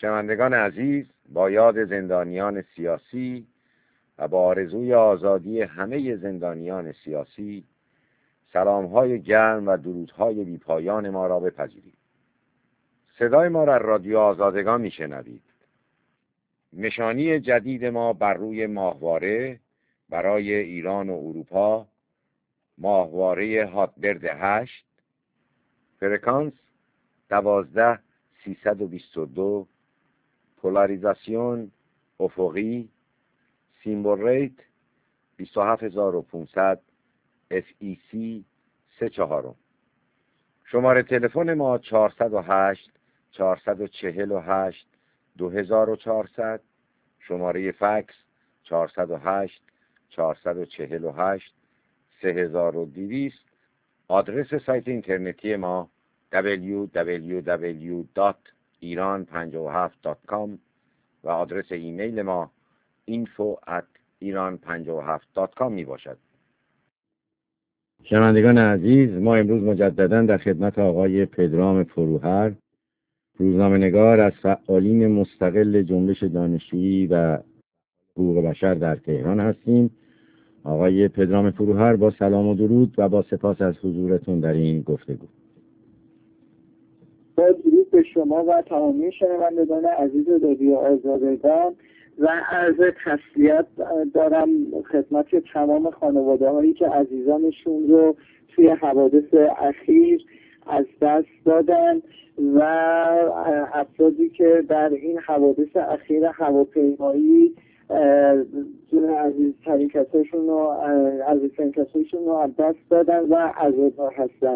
شنوندگان عزیز، با یاد زندانیان سیاسی و با آرزوی آزادی همه زندانیان سیاسی، سلام‌های گرم و درودهای بی‌پایان ما را بپذیرید. صدای ما را رادیو آزادگان میشنوید. نشانی جدید ما بر روی ماهواره برای ایران و اروپا، ماهواره هاتبرد 8، فرکانس 12322، پولاریزاسیون افقی، سیمبل ریت 27500، FEC 34. شماره تلفن ما 408 448 2400، شماره فکس 408 448 3200. آدرس سایت اینترنتی ما www.iran57.com و آدرس ایمیل ما info@iran57.com می باشد. شنوندگان عزیز، ما امروز مجددا در خدمت آقای پدرام فروهر، روزنامه‌نگار از فعالین مستقل جنبش دانشجویی و حقوق بشر در تهران هستیم. آقای پدرام فروهر، با سلام و درود و با سپاس از حضورتون در این گفتگو. با درود به شما و تمامی شنوندگان عزیز رادیو آزادگان و عرض تسلیت دارم خدمت تمام خانواده هایی که عزیزانشون رو توی حوادث اخیر از دست دادن و افرادی که در این حوادث اخیر هواپیمایی عزیزترین کسایشون رو از دست دادن و عزادار هستن.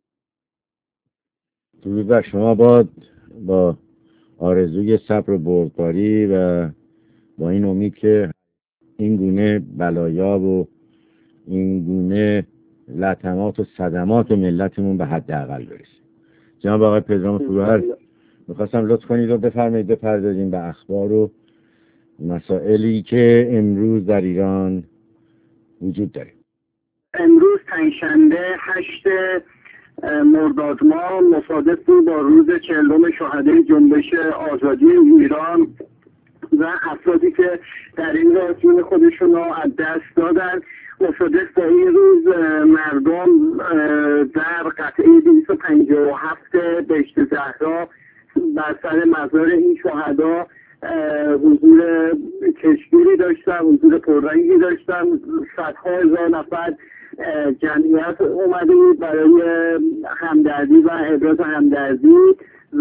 درود بر شما باد، با آرزوی صبر و بردباری و با این امید که این گونه بلایا و این گونه لطمات و صدمات ملتمون به حداقل برسه. جناب آقای پدرام فروهر، می‌خواستم لطف کنید و بفرمایید بپردازیم به اخبار و مسائلی که امروز در ایران وجود داره. امروز پنجشنبه 8 مرداد ماه مصادف بود با روز 40 شهدای جنبش آزادی ایران و افرادی که در این راه جون خودشون رو از دست دادن. مصادف با این روز مردم در قطعه 257 بهشت زهرا بر سر مزار این شهدا حضور کشگیری داشتن، حضور پررنگی داشتن. صدها هزار نفر جمعیت اومده بود برای همدردی و ابراز همدردی و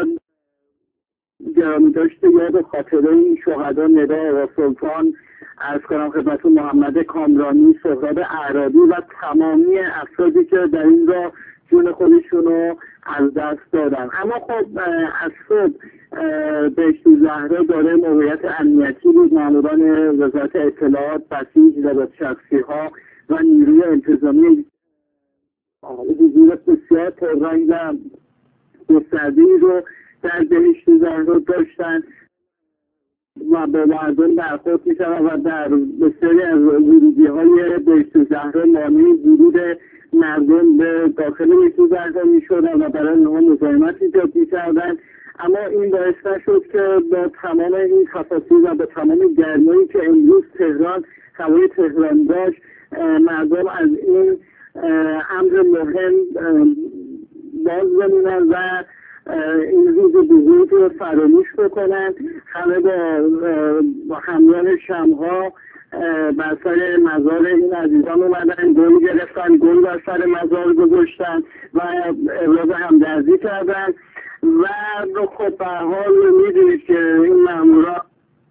گرامی داشته یاد خاطره این شهدا ندا آقا سلطان، عرض کنم خدمت محمد کامرانی، سهراب اعرابی و تمامی افرادی که در این راه جون خودشون رو از دست دادن. اما خب از صبح بهشت زهرا داره موقعیت امنیتی بود. ماموران وزارت اطلاعات، بسیج، دادشخصی‌ها و نیروی انتظامی حضور بسیار پررنگ و گسترده‌ای رو در بهشت زهرا داشتن و به مردم برخورد می‌شدن و در بسیاری از ورودی‌های بهشت زهرا مانع ورود مردم به داخل بهشت زهرا می‌شدن و برای اونها مزاحمت ایجاد می‌کردن. اما این باعث نشد که با تمام این تفاصیل و با تمام گرمایی که امروز تهران، هوای تهران داشت، مردم از این امر مهم باز بمونن و این روز بزرگ رو فراموش بکنن. همه با همراه شمها بر سر مزار این عزیزان اومدن، گل گرفتن، گل بر سر مزار گذاشتن و ابراز همدردی کردن و خب به هر حال میدونید که این مامورا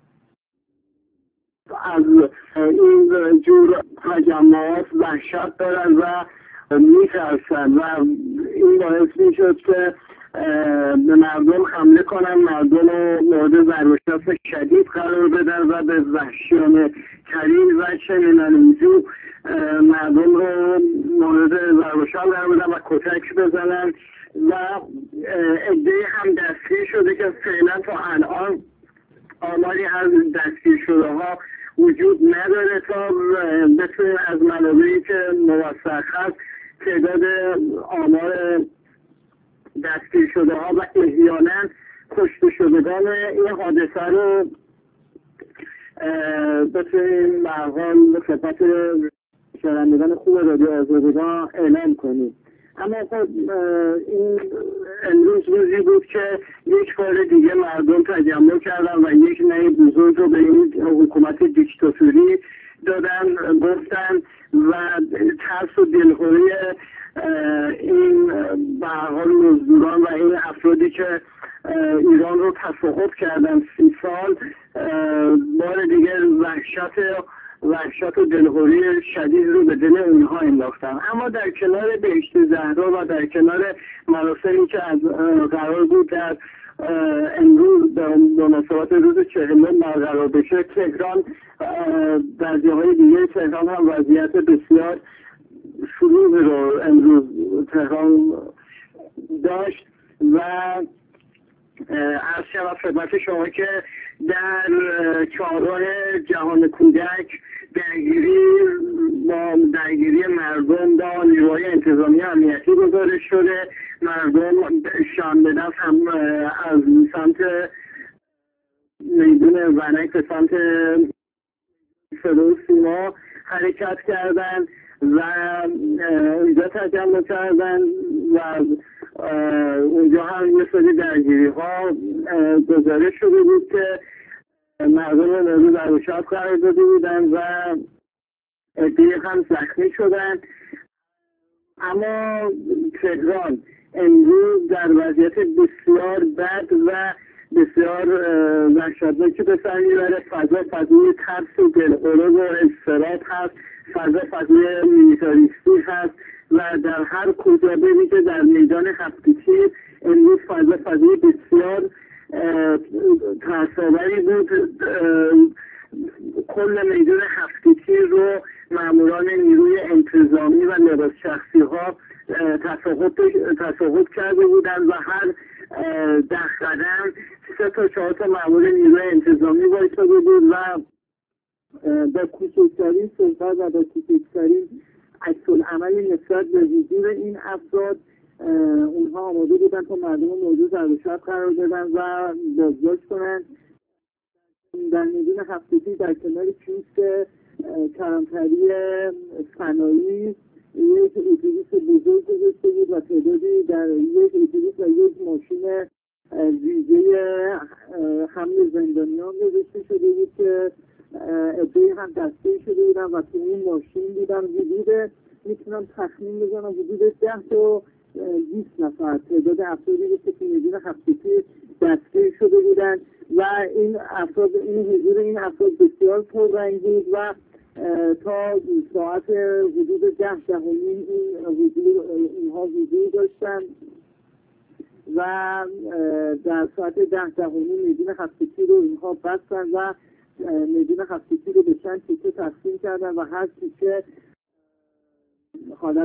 از این جور تجمعات وحشت دارن و میترسن و این باعث میشد که به مردم حمله کنن، مردم رو مورد ضرب و شتم شدید قرار بدن و به وحشیانه ترین وجه ننویجو مردم رو مورد ضرب و شتم قرار بدن و کتک بزنن و عده‌ای هم دستگیر شده که فعلا تا الان آماری از دستگیر شده ها وجود نداره تا بتونیم از منابعی که موثق هست تعداد آمار دستگیر شده ها و احیانا کشته شدگان این حادثه رو بتونیم به هر حال خدمت شنوندگان خوب رادیو آزادگان اعلام کنیم. اما خب این امروز روزی بود که یک بار دیگه مردم تجمع کردن و یک نه بزرگ رو به این حکومت دیکتاتوری دادن، گفتن و ترس و دلخوری این به هر حال مزدوران و این افرادی که ایران رو تصاحب کردن 30 سال بار دیگه وحشت و دلخوری شدید رو به دل اونها انداختن. اما در کنار بهشت زهرا و در کنار مراسمی که قرار بود در امروز به مناسبت روز 40 برقرار بشه، تهران در جاهای دیگه تهران هم وضعیت بسیار شلوغی رو امروز تهران داشت و عرض شود خدمت شما که در چهارراه جهان کودک درگیری مردم با نیروهای انتظامی امنیتی گزارش شده. مردم شام به دست هم از سمت میدون ونک به سمت صدا و سیما حرکت کردن و اونجا تجمع کردن و اونجا هم یه سری درگیری ها گزارش شده بود که مردم مورد در شب قرار داده بودن و عده‌ای هم زخمی شدن. اما تهران امروز در وضعیت بسیار بد و بسیار وحشتناکی به سر میبره. فضای ترس و دلخوری و اضطراب هست، فضای میلیتاریستی هست و در هر کجا ببینید که در میدان هفت‌تیر امروز فضای بسیار ترس‌آوری بود. کل میدان هفت‌تیر رو ماموران نیروی انتظامی و لباس شخصی ها تصاحب کرده بودند و هر 10 قدم 3 تا 4 تا مامور نیروی انتظامی وایساده بود و با کوچکترین صحبت و با کوچکترین عکس‌العملی نسبت به حضور این افراد اونها آماده بودن تا مردم موجود در شب قرار بدن و بازداشت کنند. در میدان هفت‌تیر در کنار کیوسک کلانتری صنایع یک اتوبوس بزرگ گذاشته بود و تعدادی در یک اتوبوس و یک ماشین ویژه حمل زندانیان گذاشته شده بود که عده‌ای هم دستگیر شده بودن و تو این ماشین بودن. حدود میتونم تخمین بزنم حدود 10 تا 20 نفر تعداد افرادی بود که تو میدان هفت‌تیر دستگیر شده بودن و این حضور این افراد بسیار پررنگ بود و تا ساعت حدود 10 اینها حضور داشتن و در ساعت 10 میدان هفت‌تیر رو اینها بستن و میدان هفت‌تیر رو به چند تیکه تقسیم کردن و هر تیکه حالت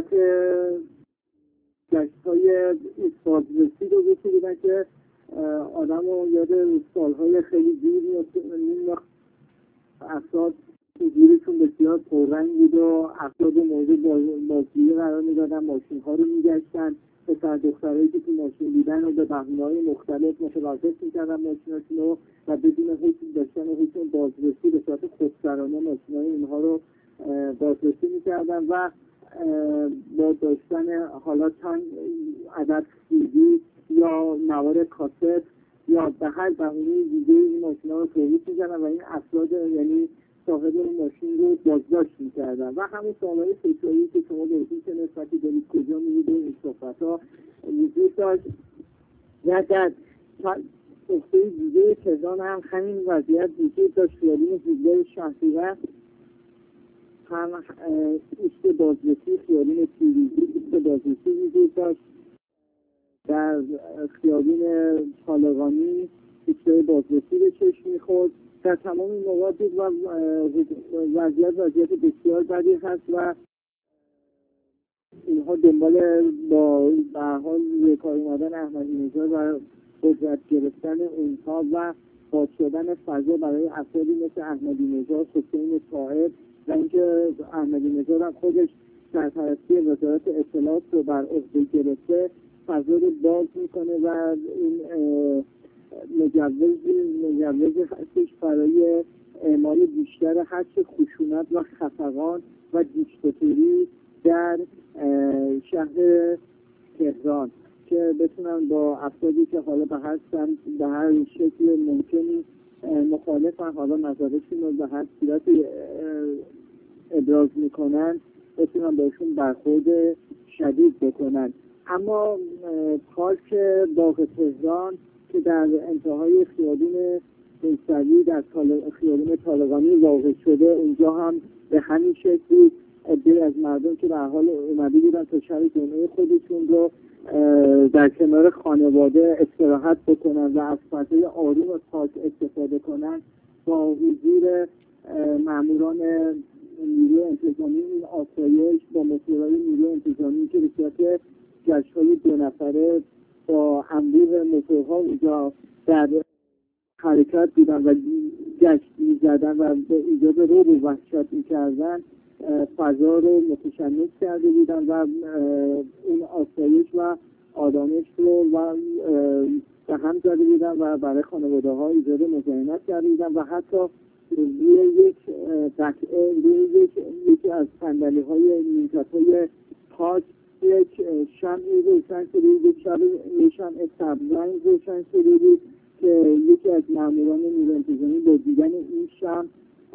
گشت‌های بازرسی رو بودن که آدم رو یاد سالهای خیلی دور میاد. افراد حضورشون بسیار پررنگ بود و افراد مورد بازجویی قرار میدادن، ماشین ها رو میگشتن، پسر دخترهایی که تو ماشین دیدن و به بهونه‌های مختلف متوقف میکردن ماشیناشون رو و بدون حکم داشتن و حکم بازرسی به صورت خودسرانه ماشینهای اینها رو بازرسی میکردن و با داشتن حالا چند عدد CD یا نوار کاست یا به هر بهونه دیگه این ماشین‌ها رو توقیف می‌کردن و این افراد یعنی صاحب این ماشین رو بازداشت می‌کردن و همون سامانه فکرایی که شما بهتون چه نسبتی دارید کجا می‌رید این صحبت‌ها وجود داشت. و در نقطه دیگه تهران هم همین وضعیت وجود داشت. خیابون حضور شهریور هم ایست بازرسی، خیابون تیریزی ایست بازرسی وجود داشت. در خیابون طالقانی ایستگاه بازرسی به چشم می‌خورد. در تمام این موارد بود و وضعیت بسیار بدی هست و اینها دنبال با به هر حال روی کار اومدن احمدی‌نژاد و قدرت گرفتن اونها و باز شدن فضا برای افرادی مثل احمدی‌نژاد، حسین طاهر و اینکه احمدی‌نژاد هم خودش سرپرستی وزارت اطلاعات رو بر عهده گرفته فضا رو باز میکنه و این مجوز هستش برای اعمال بیشتر حد خشونت و خفقان و دیکتاتوری در شهر تهران که بتونن با افرادی که حالا به هر شکل ممکنی مخالفن، حالا نظرشون رو به هر صورتی ابراز میکنن، بتونن بهشون برخورد شدید بکنن. اما پارک باغ تهران که در انتهای خیابون فیصلی در خیابون طالقانی واقع شده، اونجا هم به همین شکلی عده‌ای از مردم که در حال اومده بودن تا شب جمعه خودشون رو در کنار خانواده استراحت بکنن و از فضای آروم پارک استفاده کنن، با حضور ماموران نیروی انتظامی این آسایش با موتورهای نیروی انتظامی که به صورت جشن‌های 2 نفره با انبوه موتورها اونجا در حرکت بودن و گشت می‌زدن و به ایجاد رعب و وحشت می‌کردن، فضا رو متشنج کرده بودن و این آسایش و آرامش رو به هم زده بودن و برای خانواده‌ها ایجاد مزاحمت کرده بودن و حتی روی یک قطعه یکی از صندلی‌های نیمکت‌های پارک یک شمعی روشن شده بود، یک شمع سبزرنگ روشن شده بود که یکی از ماموران نیروی انتظامی با دیدن این شمع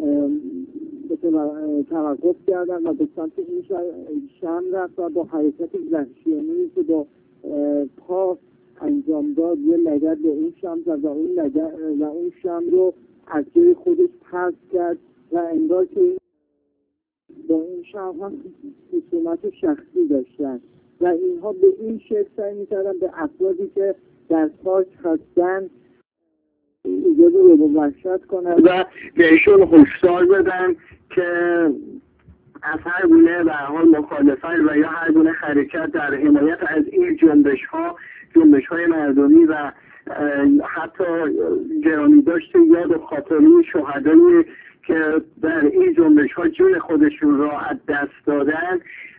توقف کردن و به سمت این شمع رفت و با حرکت وحشیانه‌ای که با پا انجام داد یه لگد به این شمع زد و اون شمع رو از جای خودش پرت کرد و انگار که با این شمع هم خصومت شخصی داشتن و اینها به این شکل سعی می‌کردن به افرادی که در پارک هستن ایجاد رو به وحشت کنن و بهشون هشدار بدن که از هر گونه به حال مخالفت و یا هر گونه حرکت در حمایت از این جنبش‌های مردمی و حتی گرامی داشته یاد و خاطره شهدایی که در این جنبش‌ها جون خودشون را از دست دادن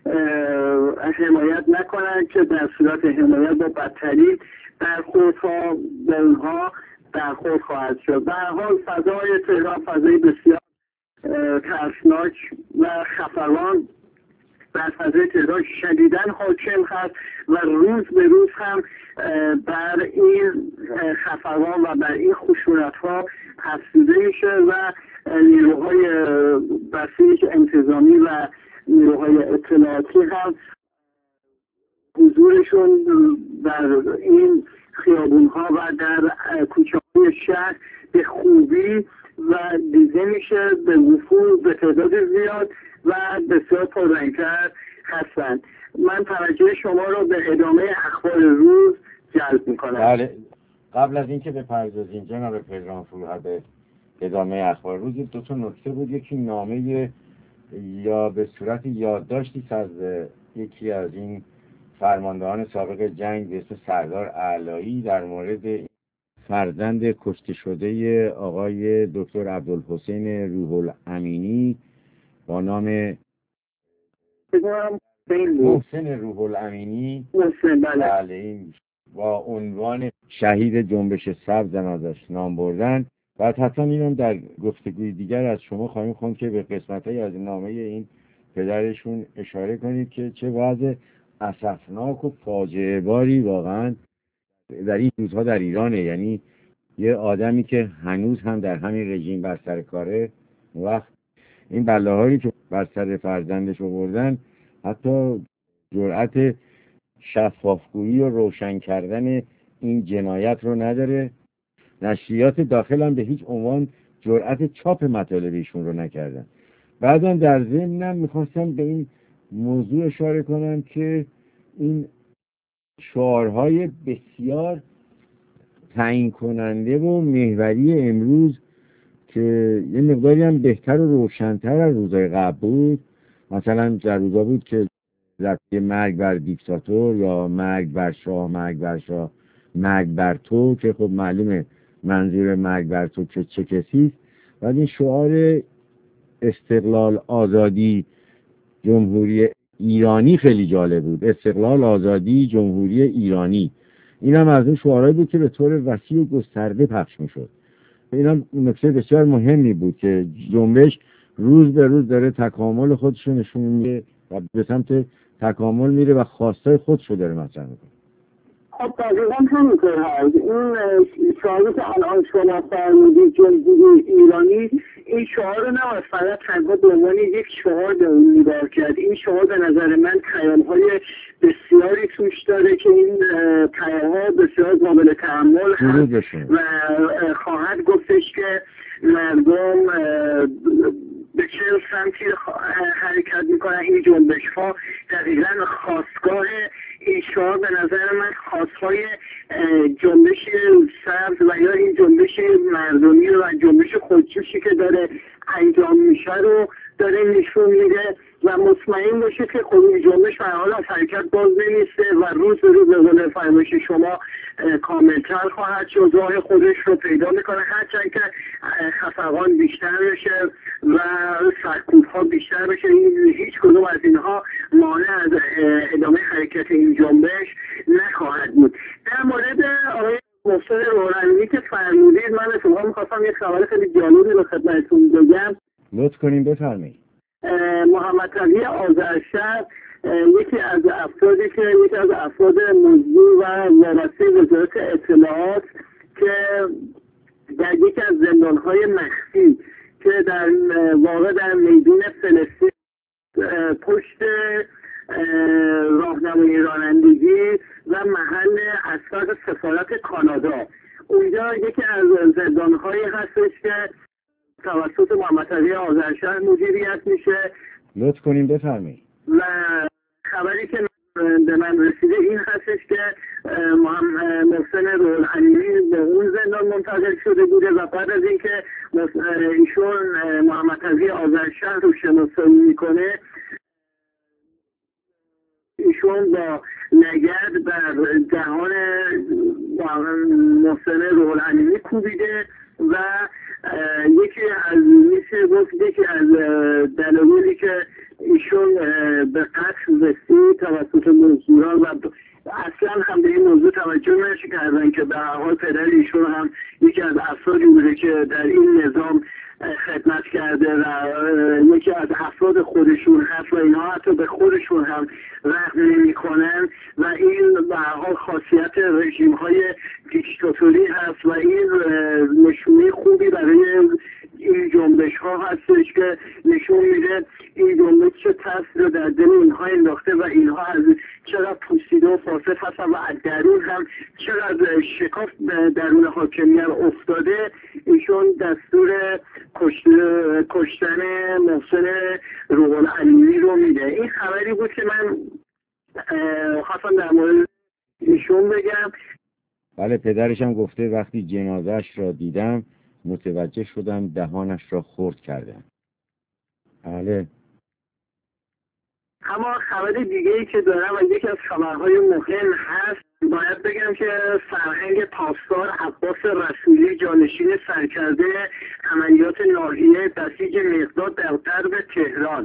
حمایت نکنند، که در صورت حمایت با بدترین برخوردها به اونها برخورد خواهد شد. به هر حال فضای تهران فضای بسیار ترسناک و خفقان بر فضای تهران شدیداً حاکم هست و روز به روز هم بر این خفقان و بر این خشونت‌ها افزوده میشه و نیروهای بسیج انتظامی و نیروهای اطلاعاتی هم حضورشون در این خیابون‌ها و در کوچه‌های شهر به خوبی و دیده میشه، به وفور به تعداد زیاد و بسیار پررنگ‌تر هستند. من توجه شما رو به ادامه اخبار روز جلب میکنم. بله، قبل از اینکه بپردازیم جناب پدرام فروهر به ادامه اخبار روز، 2 نکته بود. یکی نامه یا به صورت یادداشتی از یکی از این فرماندهان سابق جنگ به اسم سردار اعلایی در مورد فرزند کشته شده آقای دکتر عبدالحسین روح الامینی با نام محسن روح الامینی، بله، این با عنوان شهید جنبش سبز ازش نام بردن. بعد حتما اینم در گفتگوی دیگر از شما خواهیم خوند که به قسمت‌های از نامه این پدرشون اشاره کنید که چه وضع اسفناک و فاجعه باری واقعا در این روزها در ایرانه. یعنی یه آدمی که هنوز هم در همین رژیم بر سر کاره، وقت این بلاهایی که بر سر فرزندش آوردن حتی جرأت شفافگویی و روشن کردن این جنایت رو نداره. نشریات داخل هم به هیچ عنوان جرأت چاپ مطالب ایشون رو نکردن. بعدم در ضمنم میخواستم به این موضوع اشاره کنم که این شعارهای بسیار تعیین کننده و محوری امروز که یه مقداری هم بهتر و روشن‌تر از روزهای قبل بود، مثلا در روزا بود که ضربه مرگ بر دیکتاتور یا مرگ بر شاه، مرگ بر تو، که خب معلومه منظور مرگ بر تو که چه کسی است. بعد این شعار استقلال آزادی جمهوری ایرانی خیلی جالب بود. استقلال آزادی جمهوری ایرانی، این هم از اون شعارهایی بود که به طور وسیع و گسترده پخش میشد. این هم نکته بسیار مهمی بود که جنبش روز به روز داره تکامل خودش رو نشون میده و به سمت تکامل میره و خواستای خودش رو داره مطرح میکنه. خب دقیقا همینطور هست. این شعاری که الان شما فرمودید جمهوری ایرانی، این شعار رو نباید فقط تنها به عنوان یک شعار به اون نگاه کرد. این شعار به نظر من پیام‌های بسیاری توش داره که این پیام‌ها بسیار قابل تحمل هست و خواهد گفتش که مردم به چه سمتی حرکت میکنن. این جنبش ها دقیقا خواستگاه این شعار به نظر من خواستهای جنبش سبز و یا این جنبش مردمی و جنبش خودجوشی که داره انجام میشه رو داره نشون میده و مطمئن باشه که خب این جنبش به حال از حرکت باز نمیسته و روز به روز به قول فرمایش شما کاملتر خواهد شد، راه خودش رو پیدا میکنه، هرچند که خفقان بیشتر بشه و سرکوب ها بیشتر بشه. هیچ کدوم از اینها مانع از ادامه حرکت این جنبش نخواهد بود. در مورد آقای محسن روحانی که فرمودید، من از شما میخواستم یک خبر خیلی جالبی رو خدمتتون بگم. لطف کنیم بفرمایید. محمد تقی آذرشهر یکی از افراد مزدور و وابسته وزارت اطلاعات که در یکی از زندانهای مخفی که در واقع در میدون فلسطین پشت راهنمای رانندگی و محل اسفل سفارت کانادا، اونجا یکی از زندانهایی هستش که توسط محمد تقی آذرشهر مدیریت میشه. لطف کنیم بفرمایید. و خبری که به من رسیده این هستش که محسن روحانی به اون زندان منتقل شده بوده و بعد از اینکه ایشون محمد تقی آذرشهر رو شناسایی میکنه، ایشون با نگرد بر دهان محسن روحانی کوبیده و یکی از دلایلی که ایشون به قتل رسید توسط مزدوران و اصلا هم به این موضوع توجه نکردن که به هر حال پدر ایشون هم یکی از افرادی بوده که در این نظام خدمت کرده و یکی از افراد خودشون هست و اینها حتی به خودشون هم رحم نمی‌کنن و این به هر حال خاصیت رژیم‌های دیکتاتوری هست و این نشونه خوبی برای این جنبش ها هستش که نشون میده این جنبش چه تاثیر در دل اینها انداخته و اینها از چقدر پوسیده و فاسد هستن و از درون هم چقدر شکاف درون حاکمیت افتاده. ایشون دستور کشتن محسن روحانی رو میده. این خبری بود که من خواستم در مورد ایشون بگم. بله، پدرش هم گفته وقتی جنازه‌اش را دیدم متوجه شدم دهانش را خرد کردم. بله. اما خبر دیگه‌ای که دارم و یکی از خبرهای مهم هست، باید بگم که فرهنگ پاسدار عباس رسولی جانشین سرکرده عملیات ناحیه بسیج مقداد در غرب تهران،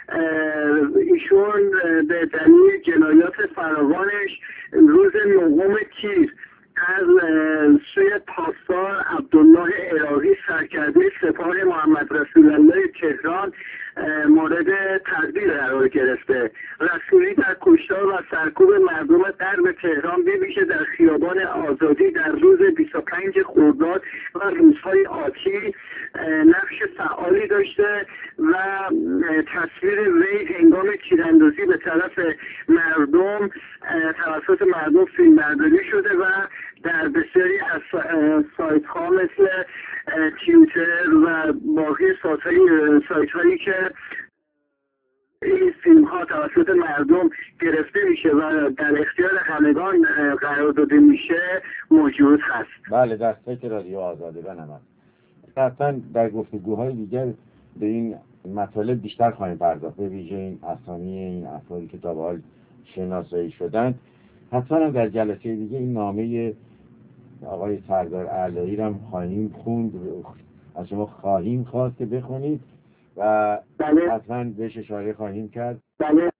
ایشون به دلیل جنایات فراوانش روز 9 تیر از سوی پاسدار عبدالله عراقی سرکرده سپاه محمد رسول الله تهران مورد تدبیر قرار گرفته. رسولی در کشتار و سرکوب مردم غرب تهران به ویژه در خیابان آزادی در روز 25 خرداد و روزهای آتی نقش فعالی داشته و تصویر وی هنگام تیراندازی به طرف مردم توسط مردم فیلمبرداری شده و در بسیاری از سایت ها مثل تیوتر و باقی سایت هایی که این فیلم ها توسط مردم گرفته میشه و در اختیار همگان قرار داده میشه موجود هست. بله، دستک رادیو آزاده بنام. حتما در گفتگوهای دیگر به این مطالب بیشتر خواهیم پرداخت، به ویژه این اسامی این افرادی که تا به حال شناسایی شدند. حتما در جلسه دیگه این نامه آقای سردار علایی رو خواهیم خوند، از شما خواهیم خواست که بخونید و بله. حتما بهش اشاره خواهیم کرد. بله.